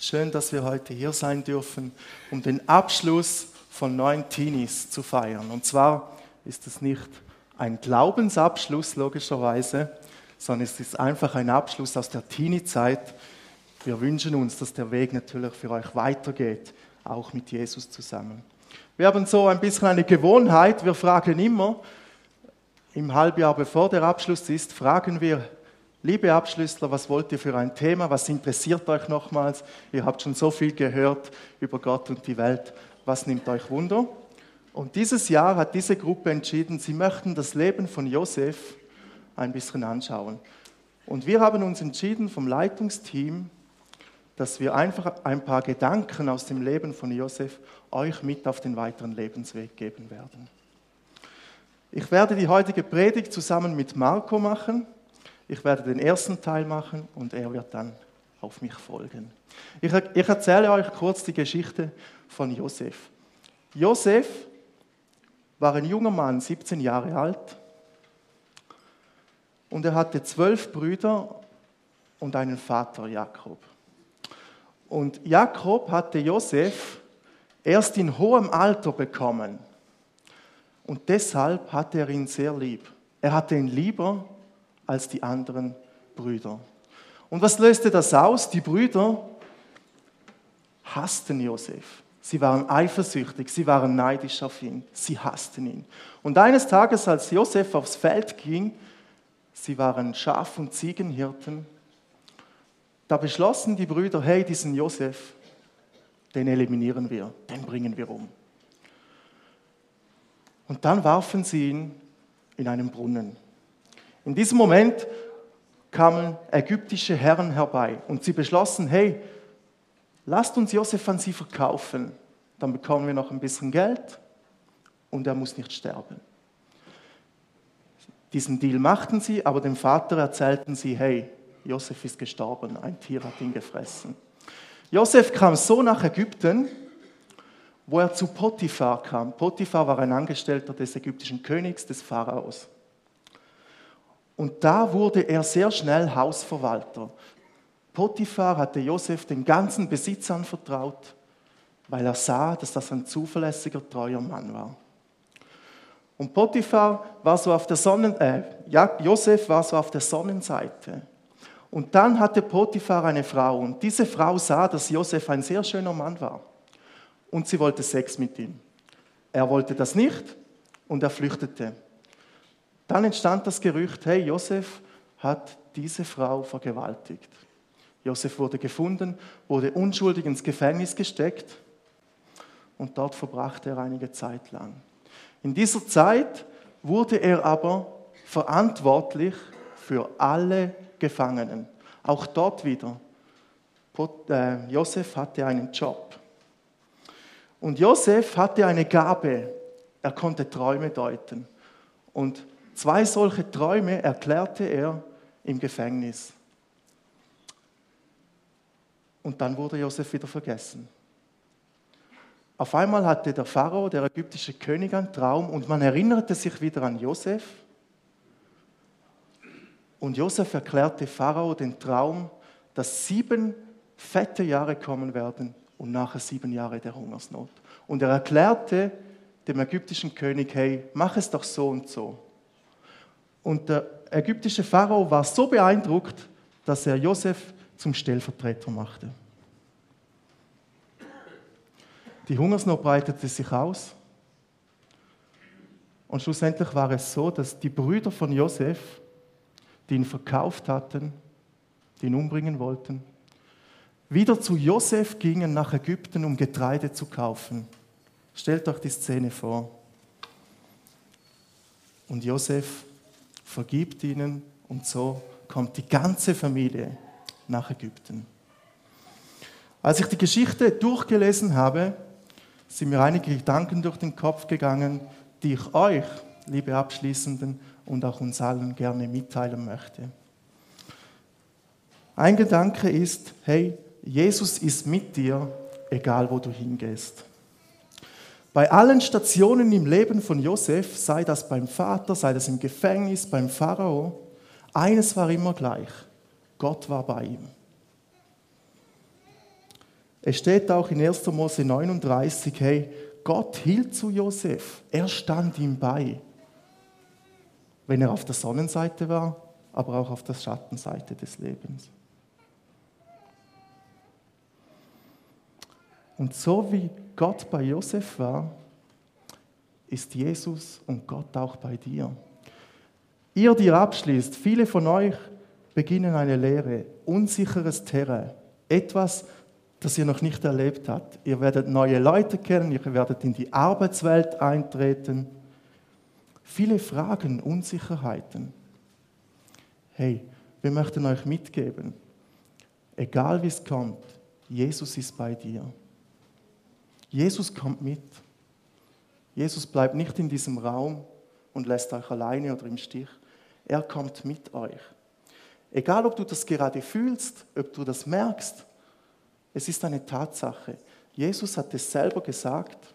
Schön, dass wir heute hier sein dürfen, um den Abschluss von 9 Teenies zu feiern. Und zwar ist es nicht ein Glaubensabschluss, logischerweise, sondern es ist einfach ein Abschluss aus der Teenie-Zeit. Wir wünschen uns, dass der Weg natürlich für euch weitergeht, auch mit Jesus zusammen. Wir haben so ein bisschen eine Gewohnheit, wir fragen immer, im Halbjahr bevor der Abschluss ist, fragen wir, liebe Abschlüssler, was wollt ihr für ein Thema? Was interessiert euch nochmals? Ihr habt schon so viel gehört über Gott und die Welt. Was nimmt euch Wunder? Und dieses Jahr hat diese Gruppe entschieden, sie möchten das Leben von Josef ein bisschen anschauen. Und wir haben uns entschieden vom Leitungsteam, dass wir einfach ein paar Gedanken aus dem Leben von Josef euch mit auf den weiteren Lebensweg geben werden. Ich werde die heutige Predigt zusammen mit Marco machen. Ich werde den ersten Teil machen und er wird dann auf mich folgen. Ich erzähle euch kurz die Geschichte von Josef. Josef war ein junger Mann, 17 Jahre alt, und er hatte 12 Brüder und einen Vater, Jakob. Und Jakob hatte Josef erst in hohem Alter bekommen und deshalb hatte er ihn sehr lieb. Er hatte ihn lieber als die anderen Brüder. Und was löste das aus? Die Brüder hassten Josef. Sie waren eifersüchtig, sie waren neidisch auf ihn, sie hassten ihn. Und eines Tages, als Josef aufs Feld ging, sie waren Schaf- und Ziegenhirten, da beschlossen die Brüder, hey, diesen Josef, den eliminieren wir, den bringen wir um. Und dann warfen sie ihn in einen Brunnen. In diesem Moment kamen ägyptische Herren herbei und sie beschlossen, hey, lasst uns Josef an sie verkaufen, dann bekommen wir noch ein bisschen Geld und er muss nicht sterben. Diesen Deal machten sie, aber dem Vater erzählten sie, hey, Josef ist gestorben, ein Tier hat ihn gefressen. Josef kam so nach Ägypten, wo er zu Potiphar kam. Potiphar war ein Angestellter des ägyptischen Königs, des Pharaos. Und da wurde er sehr schnell Hausverwalter. Potiphar hatte Josef den ganzen Besitz anvertraut, weil er sah, dass das ein zuverlässiger, treuer Mann war. Und Potiphar war so auf der Josef war so auf der Sonnenseite. Und dann hatte Potiphar eine Frau und diese Frau sah, dass Josef ein sehr schöner Mann war. Und sie wollte Sex mit ihm. Er wollte das nicht und er flüchtete. Dann entstand das Gerücht, hey, Josef hat diese Frau vergewaltigt. Josef wurde gefunden, wurde unschuldig ins Gefängnis gesteckt und dort verbrachte er einige Zeit lang. In dieser Zeit wurde er aber verantwortlich für alle Gefangenen. Auch dort wieder. Josef hatte einen Job. Und Josef hatte eine Gabe. Er konnte Träume deuten. Und 2 solche Träume erklärte er im Gefängnis. Und dann wurde Josef wieder vergessen. Auf einmal hatte der Pharao, der ägyptische König, einen Traum und man erinnerte sich wieder an Josef. Und Josef erklärte Pharao den Traum, dass 7 fette Jahre kommen werden und nachher 7 Jahre der Hungersnot. Und er erklärte dem ägyptischen König, hey, mach es doch so und so. Und der ägyptische Pharao war so beeindruckt, dass er Josef zum Stellvertreter machte. Die Hungersnot breitete sich aus und schlussendlich war es so, dass die Brüder von Josef, die ihn verkauft hatten, die ihn umbringen wollten, wieder zu Josef gingen nach Ägypten, um Getreide zu kaufen. Stellt euch die Szene vor. Und Josef vergibt ihnen und so kommt die ganze Familie nach Ägypten. Als ich die Geschichte durchgelesen habe, sind mir einige Gedanken durch den Kopf gegangen, die ich euch, liebe Abschließenden, und auch uns allen gerne mitteilen möchte. Ein Gedanke ist, hey, Jesus ist mit dir, egal wo du hingehst. Bei allen Stationen im Leben von Josef, sei das beim Vater, sei das im Gefängnis, beim Pharao, eines war immer gleich: Gott war bei ihm. Es steht auch in 1. Mose 39, hey, Gott hielt zu Josef, er stand ihm bei, wenn er auf der Sonnenseite war, aber auch auf der Schattenseite des Lebens. Und so wie Gott bei Josef war, ist Jesus und Gott auch bei dir. Ihr, die ihr abschließt, viele von euch beginnen eine Lehre, unsicheres Terrain, etwas, das ihr noch nicht erlebt habt. Ihr werdet neue Leute kennen, ihr werdet in die Arbeitswelt eintreten. Viele Fragen, Unsicherheiten. Hey, wir möchten euch mitgeben, egal wie es kommt, Jesus ist bei dir. Jesus kommt mit. Jesus bleibt nicht in diesem Raum und lässt euch alleine oder im Stich. Er kommt mit euch. Egal, ob du das gerade fühlst, ob du das merkst, es ist eine Tatsache. Jesus hat es selber gesagt.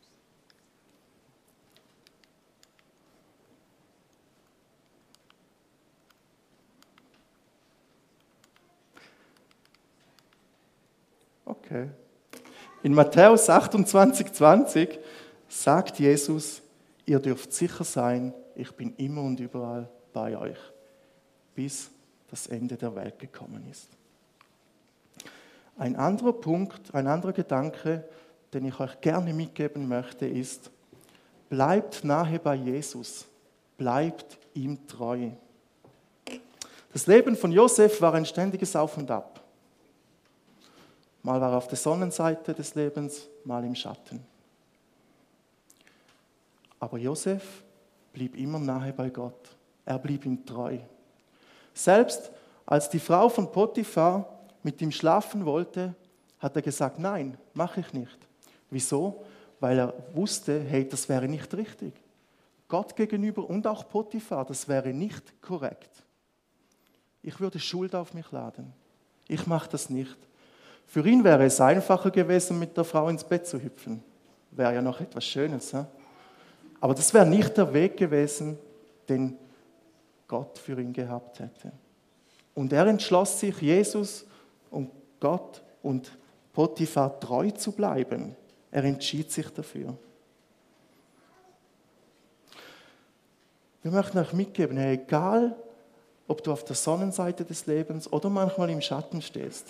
Okay. In Matthäus 28,20 sagt Jesus, ihr dürft sicher sein, ich bin immer und überall bei euch, bis das Ende der Welt gekommen ist. Ein anderer Punkt, ein anderer Gedanke, den ich euch gerne mitgeben möchte, ist, bleibt nahe bei Jesus, bleibt ihm treu. Das Leben von Josef war ein ständiges Auf und Ab. Mal war er auf der Sonnenseite des Lebens, mal im Schatten. Aber Josef blieb immer nahe bei Gott. Er blieb ihm treu. Selbst als die Frau von Potiphar mit ihm schlafen wollte, hat er gesagt, nein, mache ich nicht. Wieso? Weil er wusste, hey, das wäre nicht richtig. Gott gegenüber und auch Potiphar, das wäre nicht korrekt. Ich würde Schuld auf mich laden. Ich mache das nicht. Für ihn wäre es einfacher gewesen, mit der Frau ins Bett zu hüpfen. Wäre ja noch etwas Schönes. He? Aber das wäre nicht der Weg gewesen, den Gott für ihn gehabt hätte. Und er entschloss sich, Jesus und Gott und Potiphar treu zu bleiben. Er entschied sich dafür. Wir möchten euch mitgeben, hey, egal, ob du auf der Sonnenseite des Lebens oder manchmal im Schatten stehst,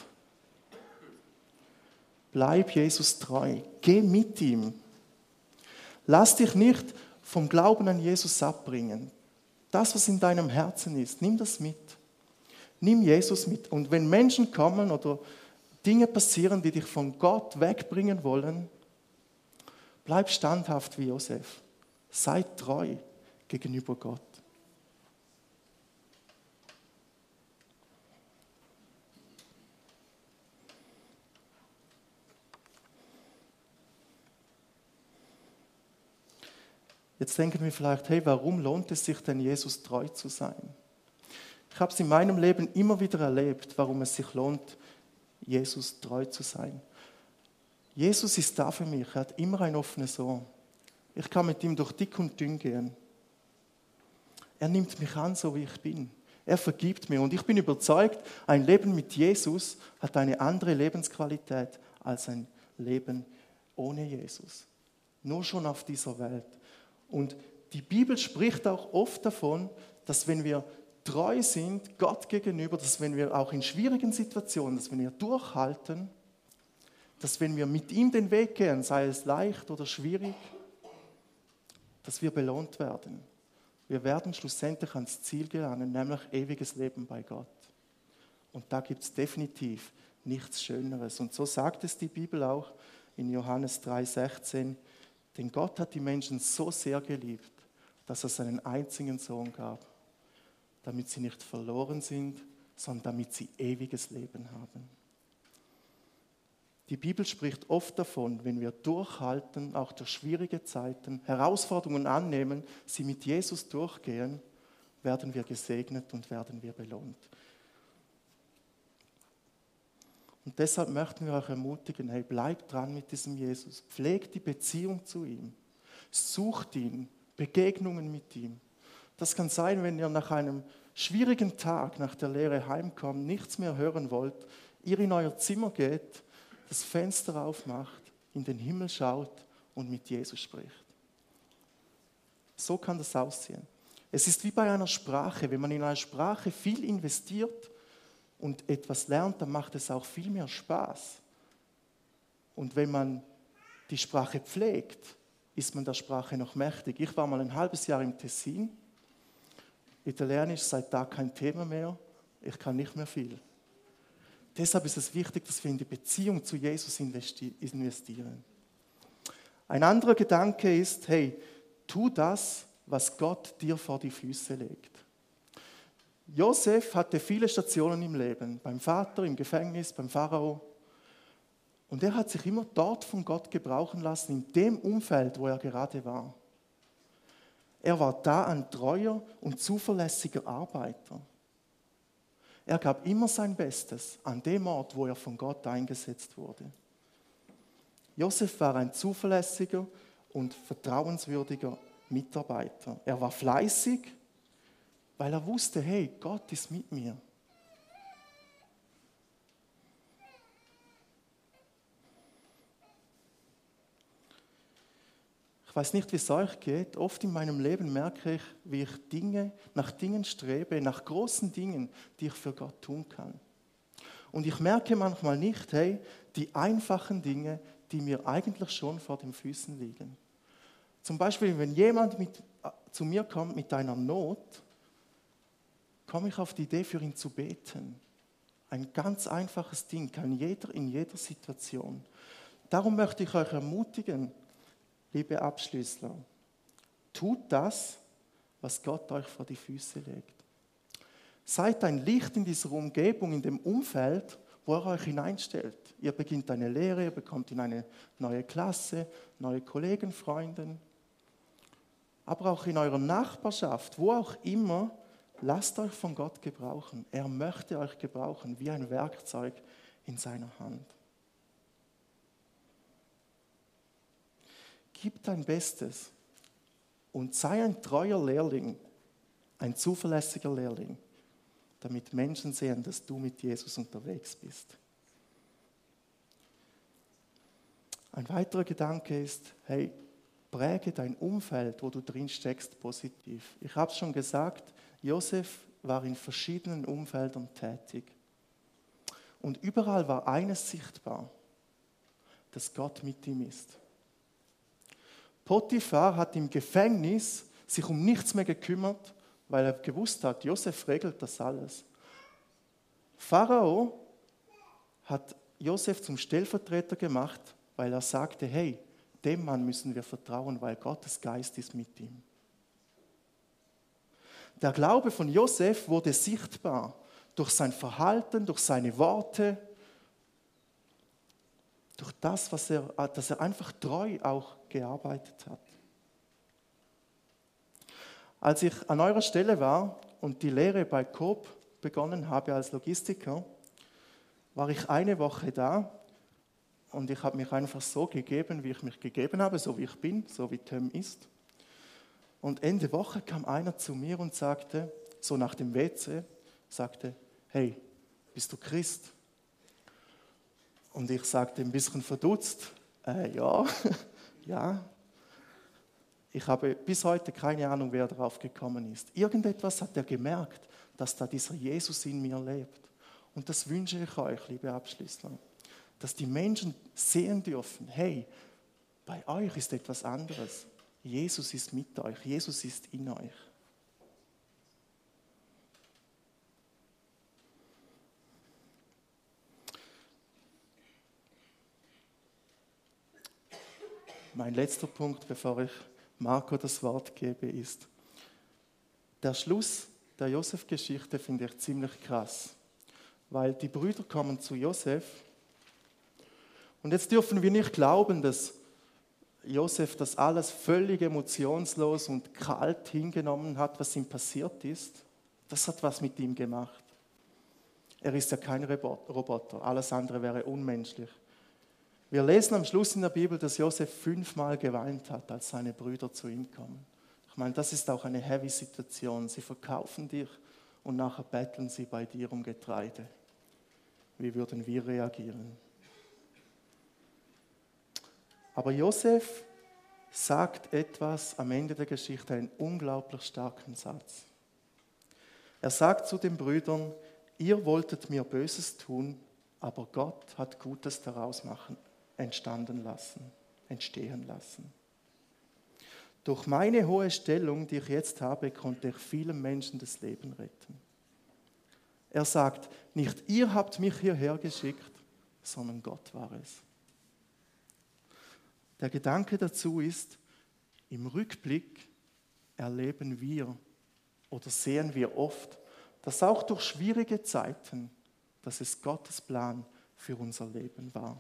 bleib Jesus treu. Geh mit ihm. Lass dich nicht vom Glauben an Jesus abbringen. Das, was in deinem Herzen ist, nimm das mit. Nimm Jesus mit. Und wenn Menschen kommen oder Dinge passieren, die dich von Gott wegbringen wollen, bleib standhaft wie Josef. Sei treu gegenüber Gott. Jetzt denken wir vielleicht, hey, warum lohnt es sich denn, Jesus treu zu sein? Ich habe es in meinem Leben immer wieder erlebt, warum es sich lohnt, Jesus treu zu sein. Jesus ist da für mich, er hat immer ein offenes Ohr. Ich kann mit ihm durch dick und dünn gehen. Er nimmt mich an, so wie ich bin. Er vergibt mir und ich bin überzeugt, ein Leben mit Jesus hat eine andere Lebensqualität als ein Leben ohne Jesus. Nur schon auf dieser Welt. Und die Bibel spricht auch oft davon, dass wenn wir treu sind Gott gegenüber, dass wenn wir auch in schwierigen Situationen, dass wenn wir durchhalten, dass wenn wir mit ihm den Weg gehen, sei es leicht oder schwierig, dass wir belohnt werden. Wir werden schlussendlich ans Ziel gelangen, nämlich ewiges Leben bei Gott. Und da gibt es definitiv nichts Schöneres. Und so sagt es die Bibel auch in Johannes 3,16, denn Gott hat die Menschen so sehr geliebt, dass er seinen einzigen Sohn gab, damit sie nicht verloren sind, sondern damit sie ewiges Leben haben. Die Bibel spricht oft davon, wenn wir durchhalten, auch durch schwierige Zeiten, Herausforderungen annehmen, sie mit Jesus durchgehen, werden wir gesegnet und werden wir belohnt. Und deshalb möchten wir euch ermutigen, hey, bleibt dran mit diesem Jesus, pflegt die Beziehung zu ihm, sucht ihn, Begegnungen mit ihm. Das kann sein, wenn ihr nach einem schwierigen Tag, nach der Lehre heimkommt, nichts mehr hören wollt, ihr in euer Zimmer geht das Fenster aufmacht, in den Himmel schaut und mit Jesus spricht. So kann das aussehen. Es ist wie bei einer Sprache. Wenn man in eine Sprache viel investiert und etwas lernt, dann macht es auch viel mehr Spaß. Und wenn man die Sprache pflegt, ist man der Sprache noch mächtig. Ich war mal ein halbes Jahr im Tessin. Italienisch seit da kein Thema mehr. Ich kann nicht mehr viel. Deshalb ist es wichtig, dass wir in die Beziehung zu Jesus investieren. Ein anderer Gedanke ist, hey, tu das, was Gott dir vor die Füße legt. Josef hatte viele Stationen im Leben, beim Vater, im Gefängnis, beim Pharao. Und er hat sich immer dort von Gott gebrauchen lassen, in dem Umfeld, wo er gerade war. Er war da ein treuer und zuverlässiger Arbeiter. Er gab immer sein Bestes an dem Ort, wo er von Gott eingesetzt wurde. Josef war ein zuverlässiger und vertrauenswürdiger Mitarbeiter. Er war fleißig, weil er wusste, hey, Gott ist mit mir. Ich weiß nicht, wie es euch geht. Oft in meinem Leben merke ich, wie ich nach Dingen strebe, nach großen Dingen, die ich für Gott tun kann. Und ich merke manchmal nicht, hey, die einfachen Dinge, die mir eigentlich schon vor den Füßen liegen. Zum Beispiel, wenn jemand zu mir kommt mit einer Not, komme ich auf die Idee, für ihn zu beten. Ein ganz einfaches Ding, kann jeder in jeder Situation. Darum möchte ich euch ermutigen, liebe Abschlüssler, tut das, was Gott euch vor die Füße legt. Seid ein Licht in dieser Umgebung, in dem Umfeld, wo er euch hineinstellt. Ihr beginnt eine Lehre, ihr bekommt in eine neue Klasse, neue Kollegen, Freunde. Aber auch in eurer Nachbarschaft, wo auch immer, lasst euch von Gott gebrauchen. Er möchte euch gebrauchen wie ein Werkzeug in seiner Hand. Gib dein Bestes und sei ein treuer Lehrling, ein zuverlässiger Lehrling, damit Menschen sehen, dass du mit Jesus unterwegs bist. Ein weiterer Gedanke ist, hey, präge dein Umfeld, wo du drin steckst, positiv. Ich habe es schon gesagt, Josef war in verschiedenen Umfeldern tätig. Und überall war eines sichtbar, dass Gott mit ihm ist. Potiphar hat im Gefängnis sich um nichts mehr gekümmert, weil er gewusst hat, Josef regelt das alles. Pharao hat Josef zum Stellvertreter gemacht, weil er sagte, hey, dem Mann müssen wir vertrauen, weil Gottes Geist ist mit ihm. Der Glaube von Josef wurde sichtbar durch sein Verhalten, durch seine Worte, durch das, dass er einfach treu auch gearbeitet hat. Als ich an eurer Stelle war und die Lehre bei Coop begonnen habe als Logistiker, war ich eine Woche da und ich habe mich einfach so gegeben, wie ich mich gegeben habe, so wie ich bin, so wie Tim ist. Und Ende Woche kam einer zu mir und sagte, so nach dem WC, sagte, hey, bist du Christ? Und ich sagte ein bisschen verdutzt, ja, ja. Ich habe bis heute keine Ahnung, wer darauf gekommen ist. Irgendetwas hat er gemerkt, dass da dieser Jesus in mir lebt. Und das wünsche ich euch, liebe Abschlüssler, dass die Menschen sehen dürfen, hey, bei euch ist etwas anderes. Jesus ist mit euch, Jesus ist in euch. Mein letzter Punkt, bevor ich Marco das Wort gebe, ist, der Schluss der Josef-Geschichte finde ich ziemlich krass, weil die Brüder kommen zu Josef und jetzt dürfen wir nicht glauben, dass Josef das alles völlig emotionslos und kalt hingenommen hat, was ihm passiert ist. Das hat was mit ihm gemacht. Er ist ja kein Roboter, alles andere wäre unmenschlich. Wir lesen am Schluss in der Bibel, dass Josef 5-mal geweint hat, als seine Brüder zu ihm kommen. Ich meine, das ist auch eine heavy Situation. Sie verkaufen dich und nachher betteln sie bei dir um Getreide. Wie würden wir reagieren? Aber Josef sagt etwas am Ende der Geschichte, einen unglaublich starken Satz. Er sagt zu den Brüdern, ihr wolltet mir Böses tun, aber Gott hat Gutes daraus entstehen lassen. Durch meine hohe Stellung, die ich jetzt habe, konnte ich vielen Menschen das Leben retten. Er sagt, nicht ihr habt mich hierher geschickt, sondern Gott war es. Der Gedanke dazu ist, im Rückblick erleben wir oder sehen wir oft, dass auch durch schwierige Zeiten, dass es Gottes Plan für unser Leben war.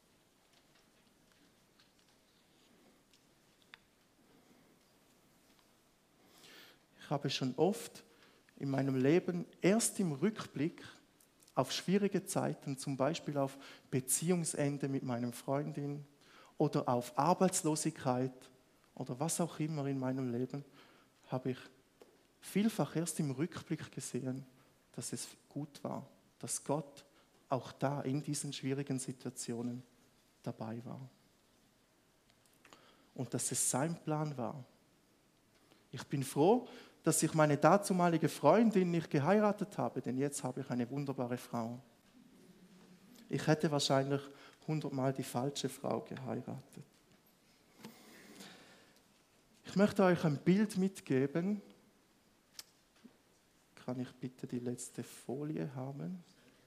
Ich habe schon oft in meinem Leben erst im Rückblick auf schwierige Zeiten, zum Beispiel auf Beziehungsende mit meiner Freundin oder auf Arbeitslosigkeit oder was auch immer in meinem Leben, habe ich vielfach erst im Rückblick gesehen, dass es gut war, dass Gott auch da in diesen schwierigen Situationen dabei war. Und dass es sein Plan war. Ich bin froh, dass ich meine dazumalige Freundin nicht geheiratet habe, denn jetzt habe ich eine wunderbare Frau. Ich hätte wahrscheinlich 100-mal die falsche Frau geheiratet. Ich möchte euch ein Bild mitgeben. Kann ich bitte die letzte Folie haben?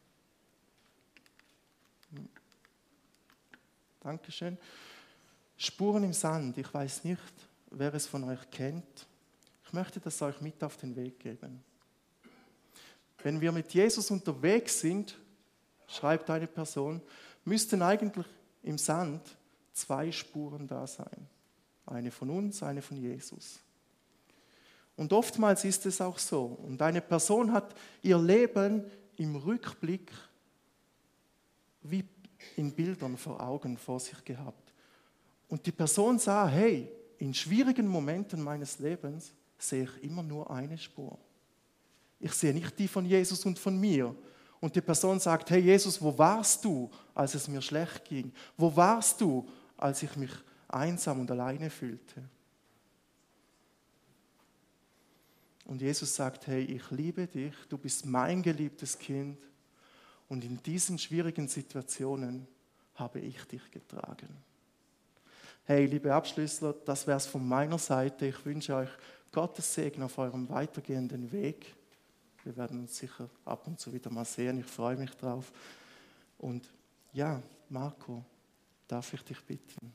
Dankeschön. Spuren im Sand. Ich weiß nicht, wer es von euch kennt. Ich möchte das euch mit auf den Weg geben. Wenn wir mit Jesus unterwegs sind, schreibt eine Person, müssten eigentlich im Sand 2 Spuren da sein. Eine von uns, eine von Jesus. Und oftmals ist es auch so. Und eine Person hat ihr Leben im Rückblick wie in Bildern vor Augen vor sich gehabt. Und die Person sah, hey, in schwierigen Momenten meines Lebens sehe ich immer nur eine Spur. Ich sehe nicht die von Jesus und von mir. Und die Person sagt, hey Jesus, wo warst du, als es mir schlecht ging? Wo warst du, als ich mich einsam und alleine fühlte? Und Jesus sagt, hey, ich liebe dich, du bist mein geliebtes Kind und in diesen schwierigen Situationen habe ich dich getragen. Hey, liebe Abschlüssler, das wäre es von meiner Seite. Ich wünsche euch Gottes Segen auf eurem weitergehenden Weg. Wir werden uns sicher ab und zu wieder mal sehen, ich freue mich drauf. Und ja, Marco, darf ich dich bitten?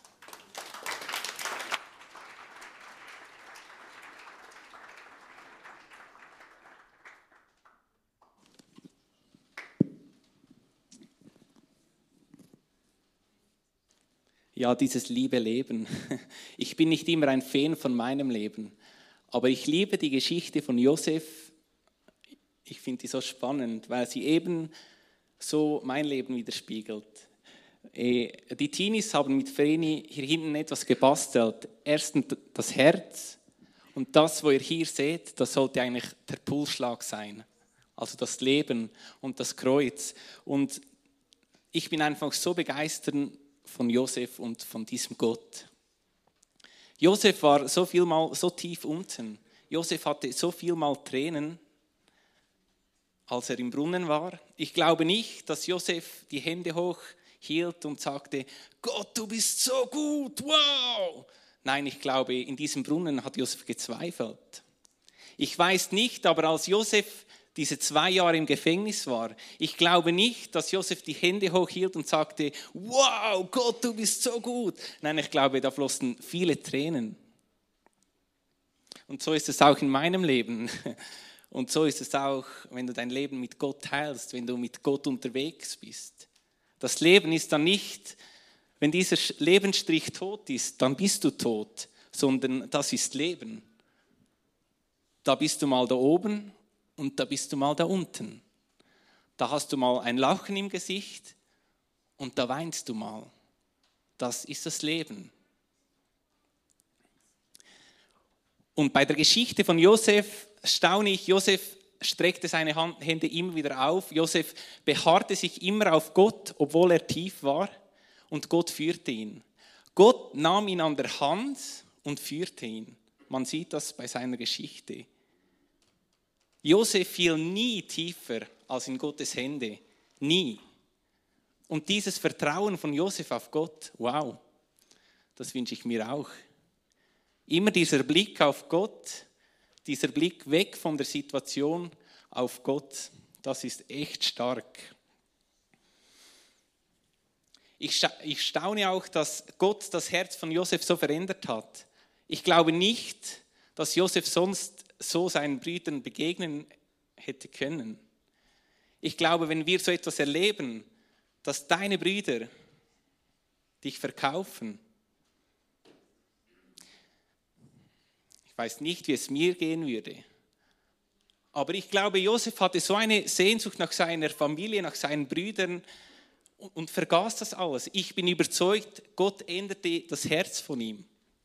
Ja, dieses liebe Leben. Ich bin nicht immer ein Fan von meinem Leben, aber ich liebe die Geschichte von Josef. Ich finde die so spannend, weil sie eben so mein Leben widerspiegelt. Die Teenies haben mit Vreni hier hinten etwas gebastelt. Erstens das Herz und das, was ihr hier seht, das sollte eigentlich der Pulsschlag sein. Also das Leben und das Kreuz. Und ich bin einfach so begeistert von Josef und von diesem Gott. Josef war so viel mal so tief unten. Josef hatte so viel mal Tränen, als er im Brunnen war. Ich glaube nicht, dass Josef die Hände hoch hielt und sagte, Gott, du bist so gut, wow! Nein, ich glaube, in diesem Brunnen hat Josef gezweifelt. Ich weiß nicht, aber als Josef diese 2 Jahre im Gefängnis war, ich glaube nicht, dass Josef die Hände hochhielt und sagte, wow, Gott, du bist so gut. Nein, ich glaube, da flossen viele Tränen. Und so ist es auch in meinem Leben. Und so ist es auch, wenn du dein Leben mit Gott teilst, wenn du mit Gott unterwegs bist. Das Leben ist dann nicht, wenn dieser Lebensstrich tot ist, dann bist du tot, sondern das ist Leben. Da bist du mal da oben und da bist du mal da unten. Da hast du mal ein Lachen im Gesicht und da weinst du mal. Das ist das Leben. Und bei der Geschichte von Josef staune ich, Josef streckte seine Hände immer wieder auf. Josef beharrte sich immer auf Gott, obwohl er tief war und Gott führte ihn. Gott nahm ihn an der Hand und führte ihn. Man sieht das bei seiner Geschichte. Josef fiel nie tiefer als in Gottes Hände. Nie. Und dieses Vertrauen von Josef auf Gott, wow, das wünsche ich mir auch. Immer dieser Blick auf Gott, dieser Blick weg von der Situation auf Gott, das ist echt stark. Ich staune auch, dass Gott das Herz von Josef so verändert hat. Ich glaube nicht, dass Josef sonst so seinen Brüdern begegnen hätte können. Ich glaube, wenn wir so etwas erleben, dass deine Brüder dich verkaufen, ich weiß nicht, wie es mir gehen würde, aber ich glaube, Josef hatte so eine Sehnsucht nach seiner Familie, nach seinen Brüdern und vergaß das alles. Ich bin überzeugt, Gott änderte das Herz von ihm.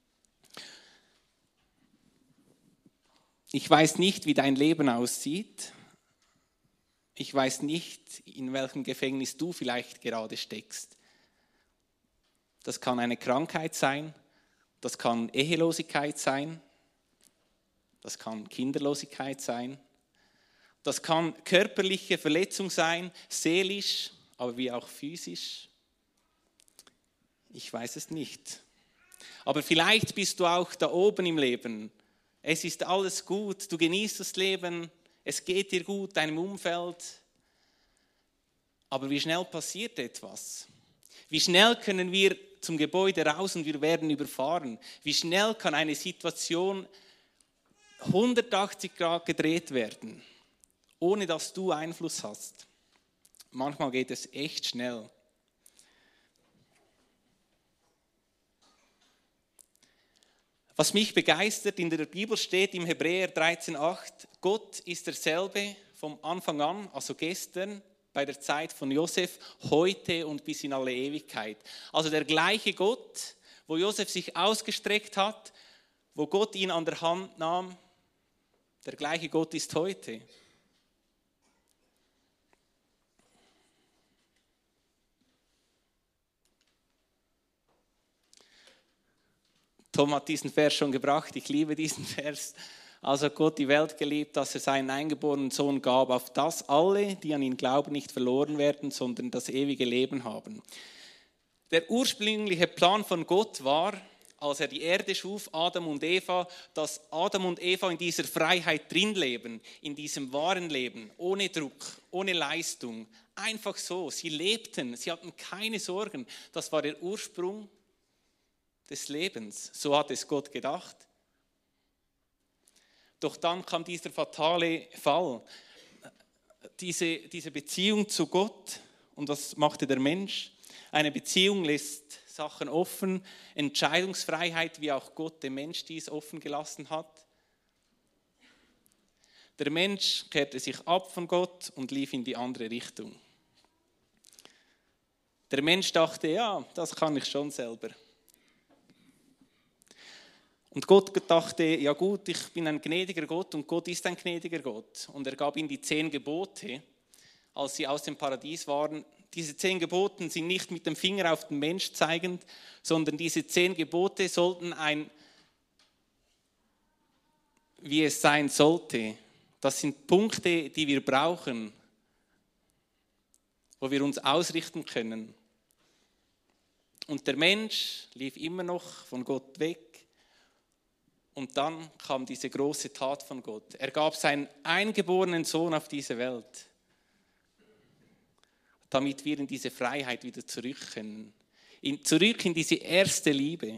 Ich weiß nicht, wie dein Leben aussieht. Ich weiß nicht, in welchem Gefängnis du vielleicht gerade steckst. Das kann eine Krankheit sein, das kann Ehelosigkeit sein, das kann Kinderlosigkeit sein, das kann körperliche Verletzung sein, seelisch, aber wie auch physisch. Ich weiß es nicht. Aber vielleicht bist du auch da oben im Leben. Es ist alles gut, du genießt das Leben, es geht dir gut, deinem Umfeld. Aber wie schnell passiert etwas? Wie schnell können wir zum Gebäude raus und wir werden überfahren? Wie schnell kann eine Situation 180 Grad gedreht werden, ohne dass du Einfluss hast? Manchmal geht es echt schnell. Was mich begeistert, in der Bibel steht im Hebräer 13,8, Gott ist derselbe vom Anfang an, also gestern, bei der Zeit von Josef, heute und bis in alle Ewigkeit. Also der gleiche Gott, wo Josef sich ausgestreckt hat, wo Gott ihn an der Hand nahm, der gleiche Gott ist heute. Tom hat diesen Vers schon gebracht, ich liebe diesen Vers. Also hat Gott die Welt geliebt, dass er seinen eingeborenen Sohn gab, auf dass alle, die an ihn glauben, nicht verloren werden, sondern das ewige Leben haben. Der ursprüngliche Plan von Gott war, als er die Erde schuf, Adam und Eva, dass Adam und Eva in dieser Freiheit drin leben, in diesem wahren Leben, ohne Druck, ohne Leistung, einfach so. Sie lebten, sie hatten keine Sorgen. Das war der Ursprung des Lebens. So hat es Gott gedacht. Doch dann kam dieser fatale Fall. Diese Beziehung zu Gott, und was machte der Mensch? Eine Beziehung lässt Sachen offen, Entscheidungsfreiheit, wie auch Gott dem Mensch dies offen gelassen hat. Der Mensch kehrte sich ab von Gott und lief in die andere Richtung. Der Mensch dachte, ja, das kann ich schon selber. Und Gott dachte, ja gut, ich bin ein gnädiger Gott und Gott ist ein gnädiger Gott. Und er gab ihnen die 10 Gebote, als sie aus dem Paradies waren. Diese 10 Gebote sind nicht mit dem Finger auf den Mensch zeigend, sondern diese 10 Gebote sollten wie es sein sollte. Das sind Punkte, die wir brauchen, wo wir uns ausrichten können. Und der Mensch lief immer noch von Gott weg. Und dann kam diese große Tat von Gott. Er gab seinen eingeborenen Sohn auf diese Welt, damit wir in diese Freiheit wieder zurück können. Zurück in diese erste Liebe.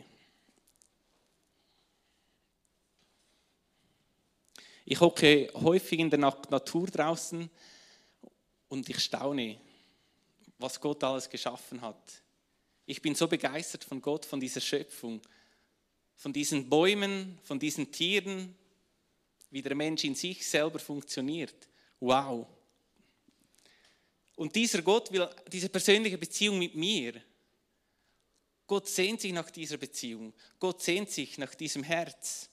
Ich hocke häufig in der Natur draußen und ich staune, was Gott alles geschaffen hat. Ich bin so begeistert von Gott, von dieser Schöpfung. Von diesen Bäumen, von diesen Tieren, wie der Mensch in sich selber funktioniert. Wow. Und dieser Gott will diese persönliche Beziehung mit mir. Gott sehnt sich nach dieser Beziehung. Gott sehnt sich nach diesem Herz.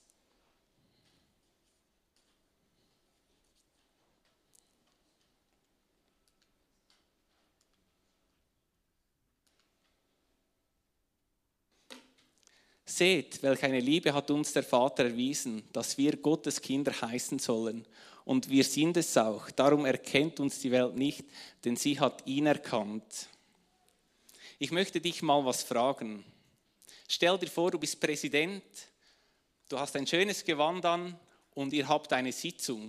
Seht, welch eine Liebe hat uns der Vater erwiesen, dass wir Gottes Kinder heißen sollen. Und wir sind es auch. Darum erkennt uns die Welt nicht, denn sie hat ihn erkannt. Ich möchte dich mal was fragen. Stell dir vor, du bist Präsident, du hast ein schönes Gewand an und ihr habt eine Sitzung.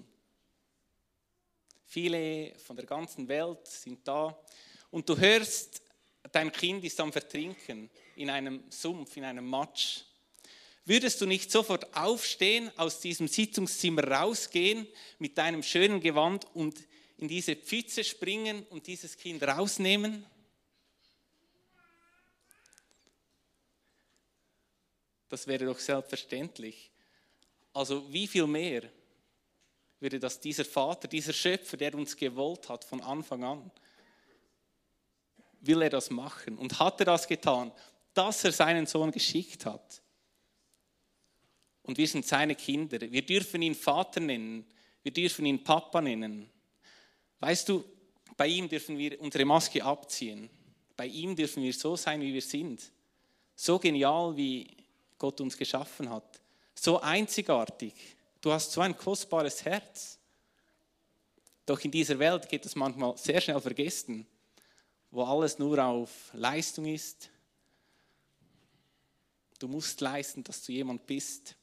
Viele von der ganzen Welt sind da und du hörst, dein Kind ist am Vertrinken in einem Sumpf, in einem Matsch. Würdest du nicht sofort aufstehen, aus diesem Sitzungszimmer rausgehen mit deinem schönen Gewand und in diese Pfütze springen und dieses Kind rausnehmen? Das wäre doch selbstverständlich. Also wie viel mehr würde das dieser Vater, dieser Schöpfer, der uns gewollt hat von Anfang an, will er das machen und hat er das getan, dass er seinen Sohn geschickt hat. Und wir sind seine Kinder. Wir dürfen ihn Vater nennen, wir dürfen ihn Papa nennen. Weißt du, bei ihm dürfen wir unsere Maske abziehen. Bei ihm dürfen wir so sein, wie wir sind. So genial, wie Gott uns geschaffen hat. So einzigartig. Du hast so ein kostbares Herz. Doch in dieser Welt geht es manchmal sehr schnell vergessen, wo alles nur auf Leistung ist. Du musst leisten, dass du jemand bist.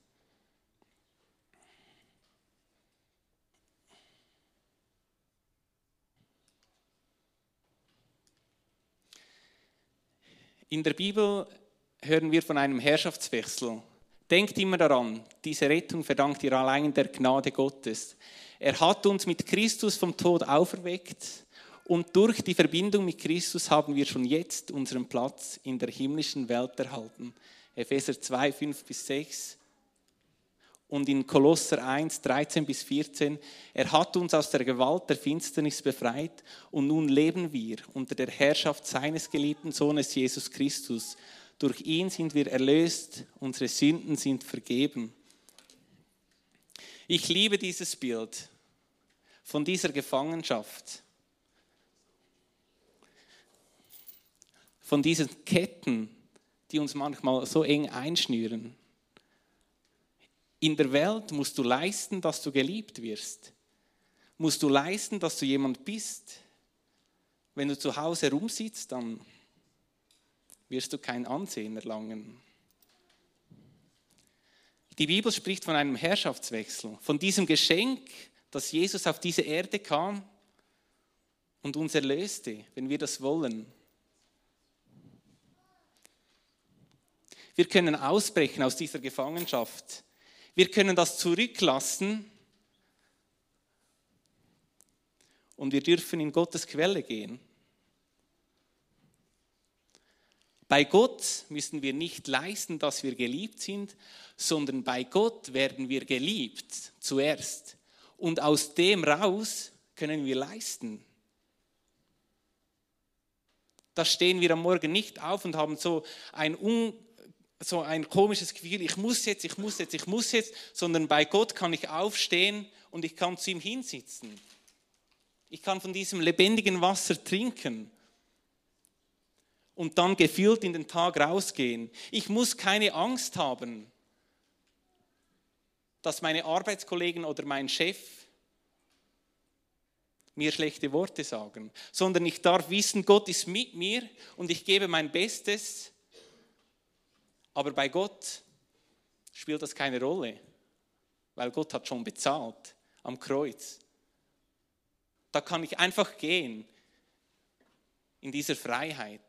In der Bibel hören wir von einem Herrschaftswechsel. Denkt immer daran, diese Rettung verdankt ihr allein der Gnade Gottes. Er hat uns mit Christus vom Tod auferweckt und durch die Verbindung mit Christus haben wir schon jetzt unseren Platz in der himmlischen Welt erhalten. Epheser 2, 5-6 und in Kolosser 1, 13-14. Er hat uns aus der Gewalt der Finsternis befreit und nun leben wir unter der Herrschaft seines geliebten Sohnes Jesus Christus. Durch ihn sind wir erlöst, unsere Sünden sind vergeben. Ich liebe dieses Bild von dieser Gefangenschaft, von diesen Ketten, die uns manchmal so eng einschnüren. In der Welt musst du leisten, dass du geliebt wirst. Musst du leisten, dass du jemand bist. Wenn du zu Hause rumsitzt, dann wirst du kein Ansehen erlangen. Die Bibel spricht von einem Herrschaftswechsel, von diesem Geschenk, dass Jesus auf diese Erde kam und uns erlöste, wenn wir das wollen. Wir können ausbrechen aus dieser Gefangenschaft. Wir können das zurücklassen und wir dürfen in Gottes Quelle gehen. Bei Gott müssen wir nicht leisten, dass wir geliebt sind, sondern bei Gott werden wir geliebt zuerst. Und aus dem raus können wir leisten. Da stehen wir am Morgen nicht auf und haben so ein komisches Gefühl, ich muss jetzt, sondern bei Gott kann ich aufstehen und ich kann zu ihm hinsitzen. Ich kann von diesem lebendigen Wasser trinken und dann gefüllt in den Tag rausgehen. Ich muss keine Angst haben, dass meine Arbeitskollegen oder mein Chef mir schlechte Worte sagen, sondern ich darf wissen, Gott ist mit mir und ich gebe mein Bestes. Aber bei Gott spielt das keine Rolle, weil Gott hat schon bezahlt am Kreuz. Da kann ich einfach gehen in dieser Freiheit.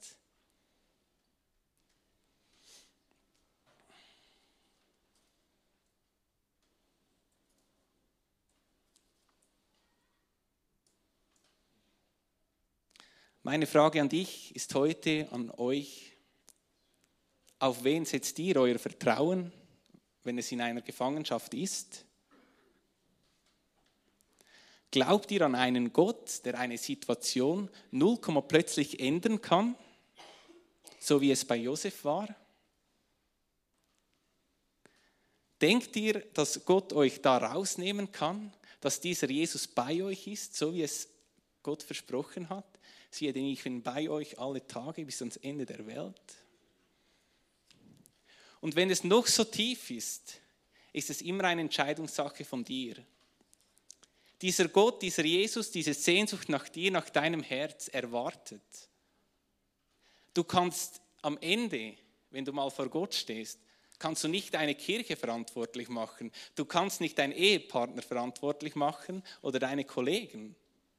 Meine Frage an dich ist heute, an euch: Auf wen setzt ihr euer Vertrauen, wenn es in einer Gefangenschaft ist? Glaubt ihr an einen Gott, der eine Situation plötzlich ändern kann, so wie es bei Josef war? Denkt ihr, dass Gott euch da rausnehmen kann, dass dieser Jesus bei euch ist, so wie es Gott versprochen hat? Siehe, denn ich bin bei euch alle Tage bis ans Ende der Welt. Und wenn es noch so tief ist, ist es immer eine Entscheidungssache von dir. Dieser Gott, dieser Jesus, diese Sehnsucht nach dir, nach deinem Herz erwartet. Du kannst am Ende, wenn du mal vor Gott stehst, kannst du nicht eine Kirche verantwortlich machen. Du kannst nicht deinen Ehepartner verantwortlich machen oder deine Kollegen.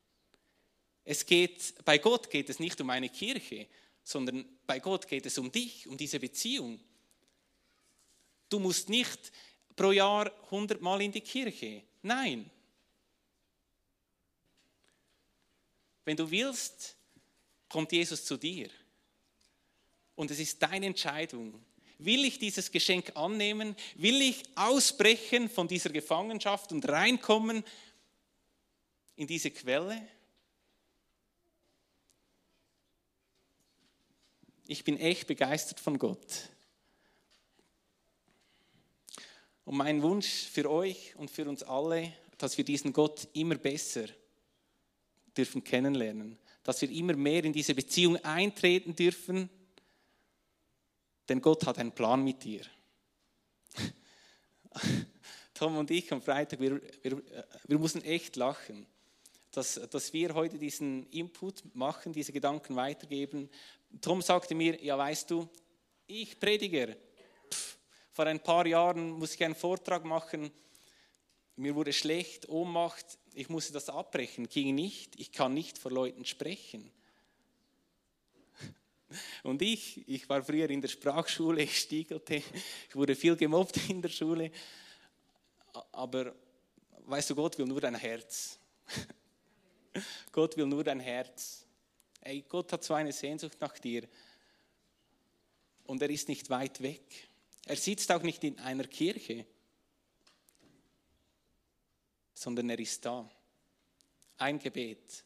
Bei Gott geht es nicht um eine Kirche, sondern bei Gott geht es um dich, um diese Beziehung. Du musst nicht pro Jahr 100 Mal in die Kirche. Nein. Wenn du willst, kommt Jesus zu dir. Und es ist deine Entscheidung. Will ich dieses Geschenk annehmen? Will ich ausbrechen von dieser Gefangenschaft und reinkommen in diese Quelle? Ich bin echt begeistert von Gott. Und mein Wunsch für euch und für uns alle, dass wir diesen Gott immer besser dürfen kennenlernen, dass wir immer mehr in diese Beziehung eintreten dürfen, denn Gott hat einen Plan mit dir. Tom und ich am Freitag, wir mussten echt lachen, dass wir heute diesen Input machen, diese Gedanken weitergeben. Tom sagte mir, ja weißt du, ich Prediger, vor ein paar Jahren musste ich einen Vortrag machen, mir wurde schlecht, Ohnmacht, ich musste das abbrechen, ging nicht, ich kann nicht vor Leuten sprechen. Und ich war früher in der Sprachschule, ich stiegelte, ich wurde viel gemobbt in der Schule, aber weißt du, Gott will nur dein Herz. Gott will nur dein Herz. Ey, Gott hat so eine Sehnsucht nach dir und er ist nicht weit weg. Er sitzt auch nicht in einer Kirche, sondern er ist da. Ein Gebet.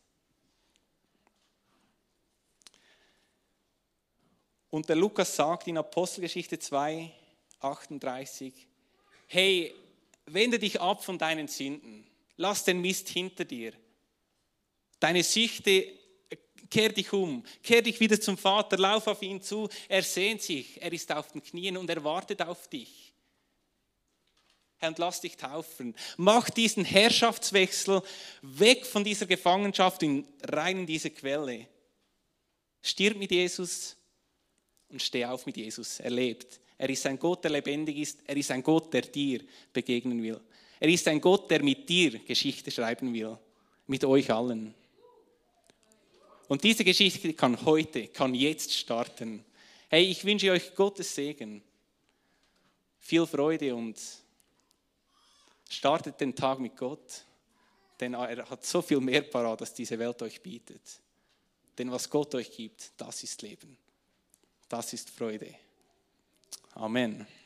Und der Lukas sagt in Apostelgeschichte 2, 38, hey, wende dich ab von deinen Sünden, lass den Mist hinter dir. Deine Süchte, kehr dich um, kehr dich wieder zum Vater, lauf auf ihn zu, er sehnt sich, er ist auf den Knien und er wartet auf dich. Herr, und lass dich taufen. Mach diesen Herrschaftswechsel weg von dieser Gefangenschaft rein in diese Quelle. Stirb mit Jesus und steh auf mit Jesus. Er lebt. Er ist ein Gott, der lebendig ist. Er ist ein Gott, der dir begegnen will. Er ist ein Gott, der mit dir Geschichte schreiben will. Mit euch allen. Und diese Geschichte kann jetzt starten. Hey, ich wünsche euch Gottes Segen. Viel Freude und startet den Tag mit Gott. Denn er hat so viel mehr parat, als diese Welt euch bietet. Denn was Gott euch gibt, das ist Leben. Das ist Freude. Amen.